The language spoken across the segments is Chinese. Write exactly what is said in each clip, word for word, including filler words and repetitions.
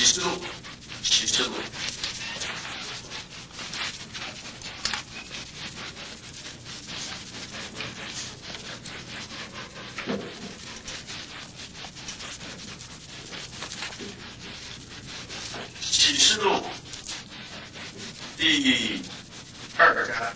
启示录，启示录。启示录第二章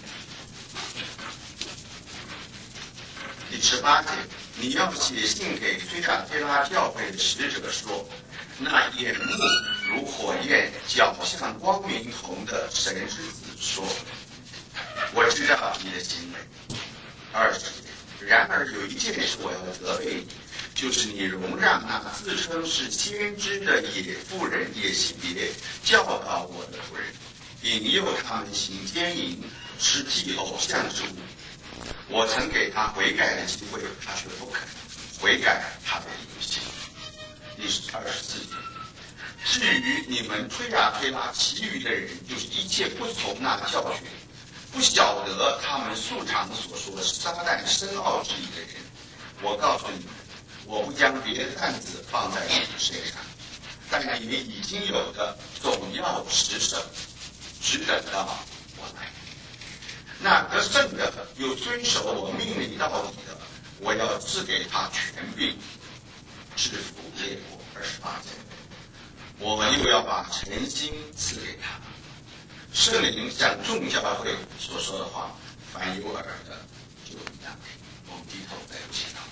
第十八节，你要写信给推雅推拉教会的使者说，那眼目如火焰、脚像光明铜的神之子说，我知道你的行为。二十节，然而有一件事我要责备你，就是你容让那自称是先知的野妇人耶洗别教导我的仆人，引诱他们行奸淫，吃祭偶像之物。我曾给他悔改的机会，他却不肯悔改他的淫行。第二十四节，至于你们推雅推拉其余的人，就是一切不从那教训，不晓得他们素常所说撒旦深奥之理的人，我告诉你们，我不将别的担子放在你们身上，但你们已经有的总要持守，只等到我来。那得胜的又遵守我命令到底的，我要赐给他权柄，制服列国。二十八节，我们又要把诚心赐给他。圣灵向众教会所说的话，凡有耳的就应当听。我们低头再祈祷。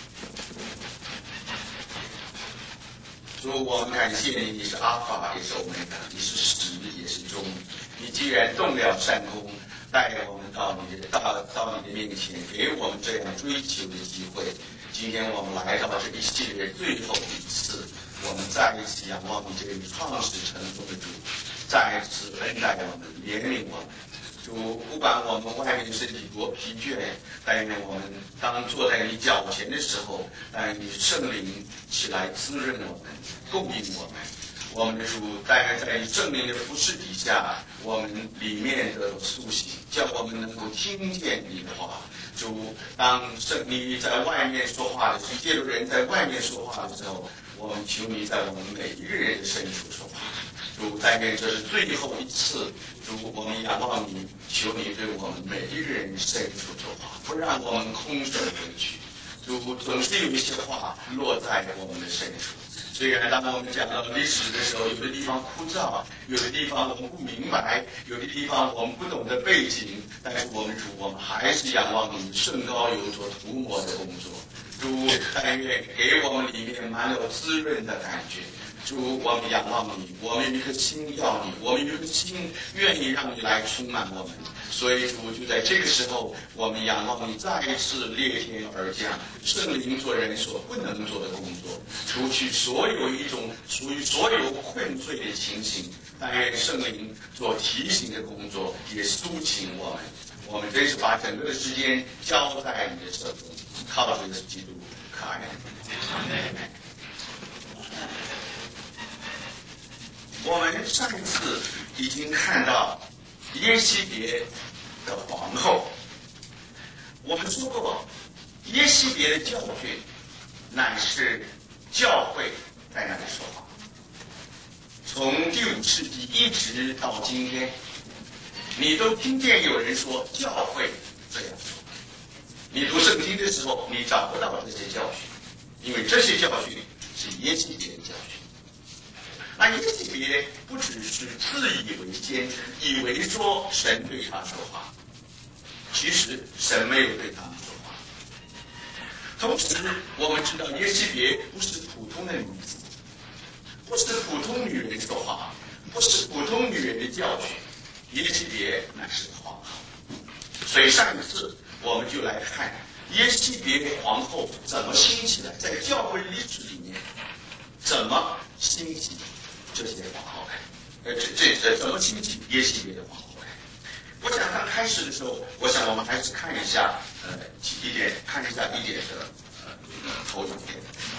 主，我们感谢你，你是阿法也是欧米伽，你是始也是终。你既然动了善功，带我们到你的到到你的面前，给我们这样追求的机会。今天我们来到这一系列最后一次，我们再一次仰望你这位创始成终的主，再一次恩待我们，怜悯我们。主，不管我们外面身体多疲倦，但愿我们当坐在你脚前的时候，但愿你圣灵起来滋润我们，供应我们。我们的主，但愿在你圣灵的服侍底下，我们里面的苏醒，叫我们能够听见你的话。主，当圣你在外面说话的时候，借助人在外面说话的时候，我们求你在我们每一个人的深处说话。主，但愿这是最后一次，主，我们仰望你，求你对我们每一个人深处说话，不让我们空手回去。主，总是有一些话落在我们的深处。虽然当我们讲到历史的时候，有的地方枯燥，有的地方我们不明白，有的地方我们不懂得背景，但是我们主，我们还是仰望你圣膏油所涂抹的工作。主，但愿给我们里面满有滋润的感觉。主，我们仰望你，我们有一颗心要你，我们有一颗心愿意让你来充满我们。所以主，就在这个时候，我们仰望你再一次裂天而降，圣灵做人所不能做的工作，除去所有一种属于所有困罪的情形，但愿圣灵做提醒的工作，也苏醒我们。我们真是把整个的时间交在你的手中，靠着耶稣基督，可爱的。我们上一次已经看到耶洗别的皇后，我们说过，耶洗别的教训乃是教会在那里说话。从第五世纪一直到今天，你都听见有人说教会这样说。你读圣经的时候，你找不到这些教训，因为这些教训是耶洗别的教训。那耶洗别不只是自以为先知，以为说神对他说话，其实神没有对他说话。同时，我们知道耶洗别不是普通的女子，不是普通女人说话，不是普通女人的教训。耶洗别乃是皇后。所以上一次我们就来看耶洗别皇后怎么兴起来，在教会历史里面怎么兴起这些皇后来，呃，这这这怎么兴起耶洗别的皇后来？我想刚开始的时候，我想我们还是看一下，呃，一点看一下一点的呃这个投影片。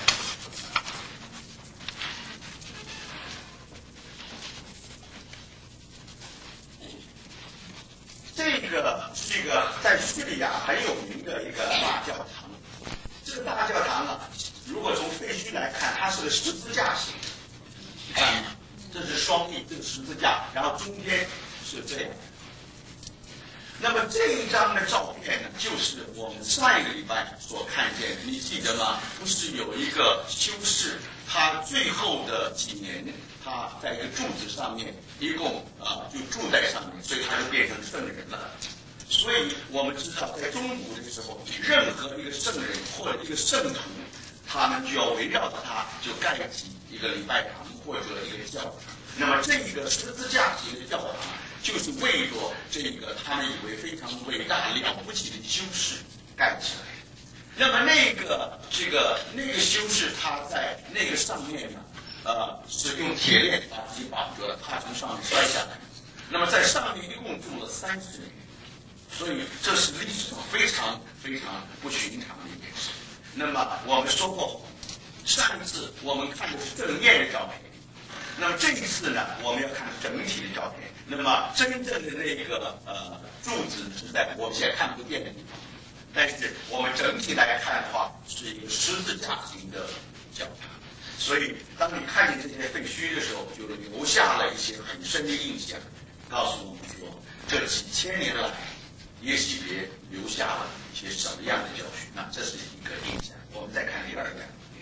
这个是一个在叙利亚很有名的一个大教堂。这个大教堂啊，如果从废墟来看，它是个十字架形。 你看吗？这是双翼，这个十字架，然后中间是这样。那么这一张的照片呢，就是我们上一个礼拜所看见的，你记得吗？不是有一个修士，他最后的几年，他在一个柱子上面，一共啊、呃、就住在上面，所以他就变成圣人了。所以我们知道，在中古的时候，任何一个圣人或者一个圣徒，他们就要围绕着他，就盖起一个礼拜堂或者一个教堂。那么这个十字架型的教堂，就是为着这个他们以为非常伟大了不起的修士盖起来。那么那个这个那个修士他在那个上面呢，呃，是用铁链把自己绑住了，他从上面摔下来。那么在上面一共住了三十年，所以这是历史上非常非常不寻常的一件事。那么我们说过，上一次我们看的是正面的照片。那么这一次呢，我们要看整体的照片。那么真正的那个呃柱子是在我们现在看不见的地方，但是我们整体来看的话，是一个十字架型的教堂。所以当你看见这些废墟的时候，就留下了一些很深的印象，告诉我们说，这几千年来，耶洗别留下了一些什么样的教训？那这是一个印象。我们再看第二个。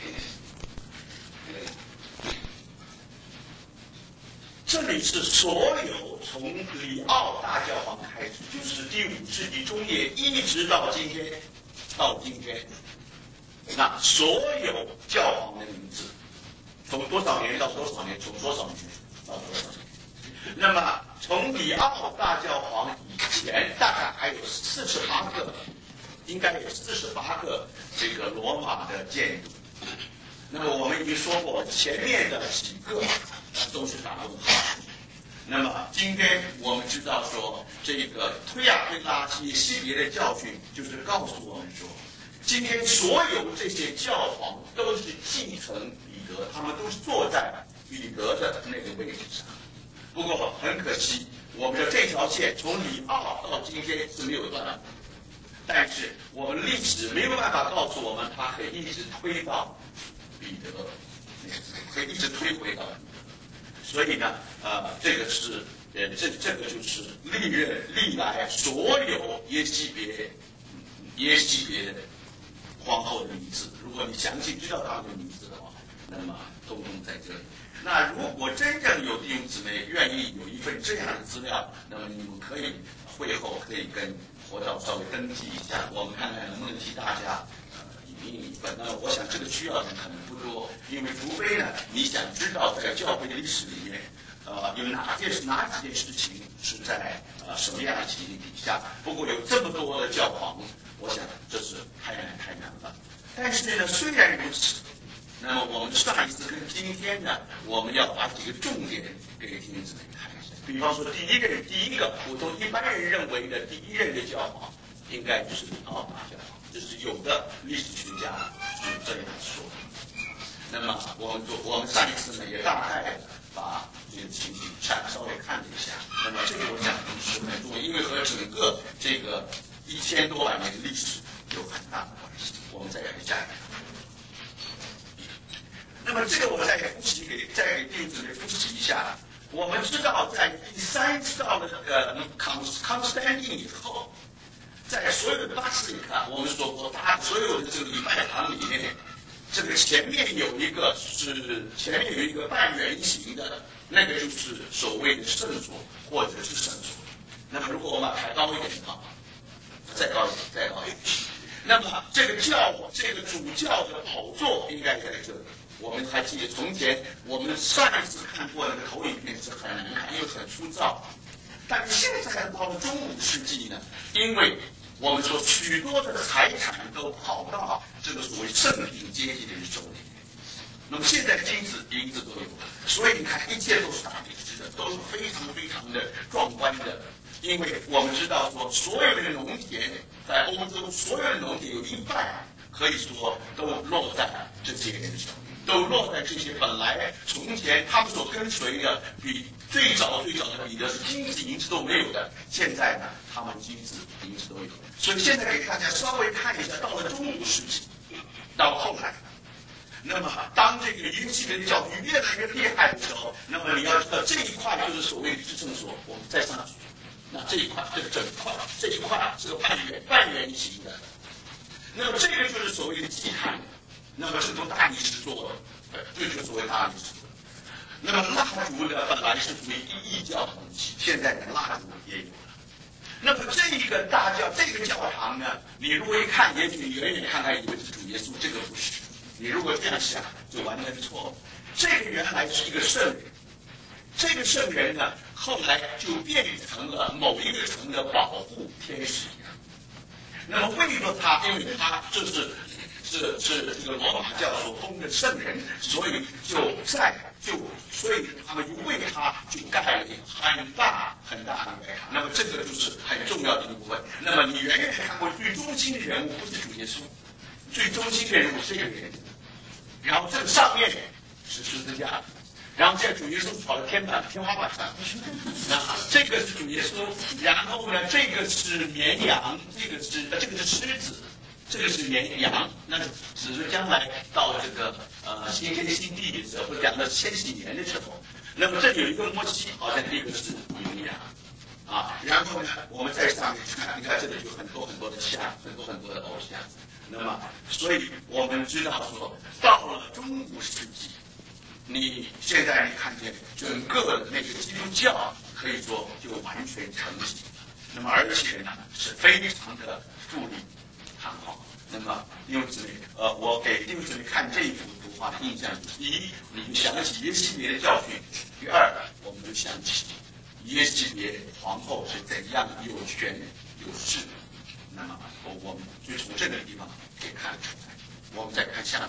这里是所有从里奥大教皇开始，就是第五世纪中叶一直到今天，到今天，那所有教皇的名字，从多少年到多少年，从多少年到多少年。那么从里奥大教皇以前，大概还有四十八个，应该有四十八个这个罗马的建筑。那么我们已经说过，前面的几个都是打问号。那么今天我们知道说，这个推亚推拉耶洗别的教训，就是告诉我们说，今天所有这些教皇都是继承彼得，他们都是坐在彼得的那个位置上。不过很可惜，我们的这条线从里奥到今天是没有断的，但是我们历史没有办法告诉我们，它可以一直推到彼得，可以一直推回到彼得。所以呢，呃，这个是，呃，这这个就是历任历来所有耶洗别、耶洗别的皇后的名字。如果你详细知道他们的名字的话，那么通通在这里。那如果真正有弟兄姊妹愿意有一份这样的资料，那么你们可以会后可以跟活道稍微登记一下，我们看看能不能替大家呃引一份。那我想这个需要的可能不多，因为除非呢你想知道在教会的历史里面，呃有哪件事哪几件事情是在呃什么样的情形底下。不过有这么多的教皇，我想这是太难太难了。但是呢，虽然如此。那么我们上一次跟今天呢，我们要把几个重点给弟兄姊妹看一下。比方说，第一任第一个普通一般人认为的第一任的教皇，应该就是里奥大教皇，这是有的历史学家是这样说的。那么我们就我们上一次呢，也大概把这个情形稍稍微看了一下。那么这个我想是很重要，因为和整个这个一千多万年的历史有很大的关系。我们再看下一个。那么这个我再给复习给再给弟兄姊妹复习一下。我们知道，在第三道的呃康康斯坦丁以后，在所有的巴斯里卡，我们说过，大所有的这个礼拜堂里面，这个前面有一个是前面有一个半圆形的，那个就是所谓的圣所或者是圣所。那么如果我们抬高一点的话，再高一点，再高一点。那么这个教这个主教的宝座应该在这里。我们还记得从前我们上一次看过那个投影片是很难看，又很粗糙。但现在到了中古世纪呢，因为我们说许多的财产都跑到这个所谓圣品阶级的人手里，那么现在金子银子都有，所以你看一切都是大理石的，都是非常非常的壮观的。因为我们知道说，所有的农田在欧洲，所有的农田有一半可以说都落在这些人手里。都落在这些本来从前他们所跟随的，比最早最早的彼得是金子银子都没有的，现在呢，他们金子银子都有。所以现在给大家稍微看一下，到了中古世纪，到后来， 那么当这个耶西别的教训越来越厉害的时候，那么你要知道这一块就是所谓的支撑所，我们再上去，那这一块这个整块这一块是个半圆半圆形的，那么这个就是所谓的祭坛，那么这都大理石做的，这就是所谓大理石。那么蜡烛呢，本来是属于异教的东西，现在的蜡烛也有了。那么这个大教这个教堂呢，你如果一看，也许你远远看看以为是主耶稣，这个不是。你如果这样想，就完全错了。这个原来是一个圣人，这个圣人呢，后来就变成了某一个城的保护天使一样。那么为了他，因为他这是是是这个罗马教所封的圣人，所以就在就所以他们就为他就盖了一个很大很大的白塔。那么这个就是很重要的一部分。那么你远远看过最中心的人物不是主耶稣，最中心的人物是一个人，然后这个上面是十字架，然后这个主耶稣跑到天板天花板上，那这个是主耶稣，然后呢这个是绵羊，这个是这个是狮子。这个是绵羊，那只是将来到这个呃新天新地的时候，或者讲到千禧年的时候，那么这有一个摩西，好像这个是绵羊，啊，然后呢，我们在上面看，你看这里有很多很多的像，很多很多的偶像，那么，所以我们知道说，到了中古世纪，你现在你看见整个的那个基督教可以说就完全成型，那么而且呢是非常的富丽堂皇。那么弟兄姊妹，呃，我给弟兄姊妹看这一幅图画的印象，第一，你就想起耶西别的教训；第二，我们就想起耶西别皇后是怎样有权有势。那么我我们就从这个地方可以看出来。我们再看下面，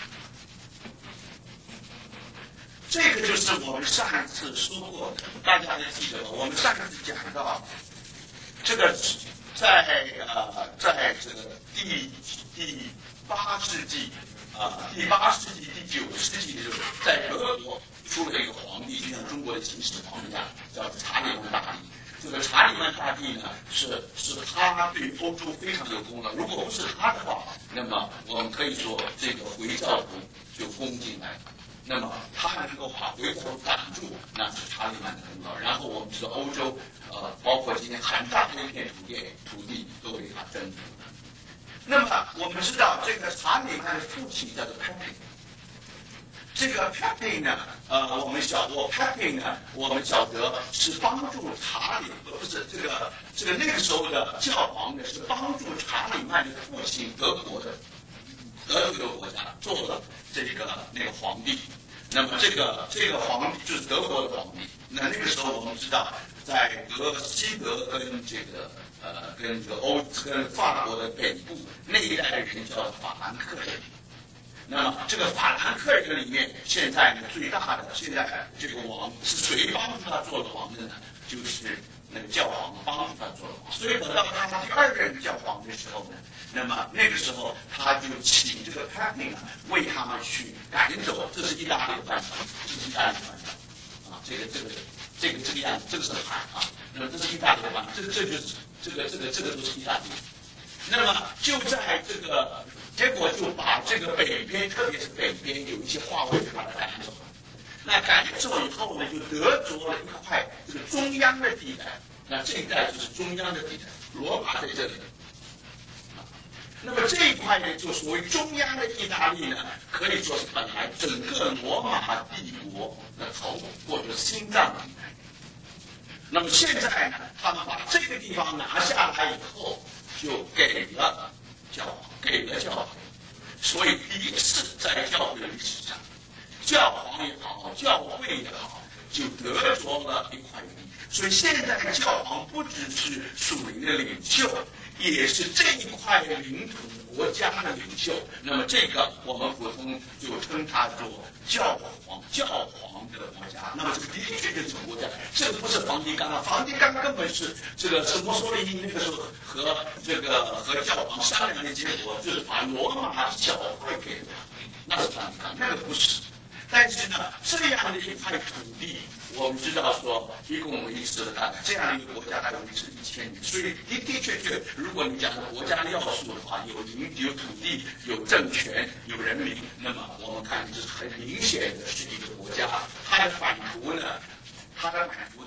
这个就是我们上一次说过的，大家还记得吗？我们上一次讲到这个在呃在这个第第八世纪啊、呃、第八世纪第九世纪的时候，在德国出了一个皇帝，就像中国的秦始皇一样，叫查理曼大帝。这个查理曼大帝呢，是是他对欧洲非常有功劳。如果不是他的话，那么我们可以说这个回教徒就攻进来。那么他能够把回教徒挡住，那是查理曼的功劳。然后我们知道欧洲，呃，包括今天很大的一片土地，土地都被他征服了。那么我们知道这个查理曼的父亲叫做 Pepin。这个 Pepin 呢，呃，我们晓得 Pepin 呢，我们晓得是帮助查理，不是这个这个那个时候的教皇呢，是帮助查理曼的父亲德国的德国的国家做了这个那个皇帝。那么这个这个皇帝就是德国的皇帝。那那个时候我们知道，在德西德跟这个呃跟这个欧跟法国的北部那一带的人叫法兰克人。那么这个法兰克人里面，现在呢最大的现在这个王是谁帮助他做的王的呢？就是那个教皇帮助他做的王。所以等到他第二任教皇的时候呢，那么那个时候他就请这个 Pepin 啊为他们去赶走，这是意大利的办法，这是意大利的办法啊，这个这个这个这个样子，这个是海啊，那么这是意大利的办法，这这就是这个这个这个都是意大利。那么就在这个。结果就把这个北边，特别是北边有一些化卫把它赶走。那赶走以后呢，就得着了一块这个中央的地带。那这一带就是中央的地带，罗马在这里。那么这一块呢，就所谓中央的意大利呢，可以说是本来整个罗马帝国的头或者心脏地带。那么现在呢，他们把这个地方拿下来以后，就给了教皇。给了教皇，所以第一次在教会历史上，教皇也好，教会也好，就得着了一块地。所以现在教皇不只是属灵的领袖，也是这一块领土国家的领袖。那么这个我们普通就称他做教皇，教皇的国家。那么这个的确就是国家，这个不是梵蒂冈啊，梵蒂冈根本是这个是墨索里尼那个时候和这个和教皇商量的结果，就是把罗马教会给他，那是梵蒂冈，那个不是。 但是呢，这样的一块土地，我们知道说，一共我们意识到，这样的一个国家，它有历史一千年，所以的的确确，如果你讲的国家要素的话，有营、有土地、有政权、有人民，那么我们看这是很明显的是一个国家。它的版图呢，它的版图。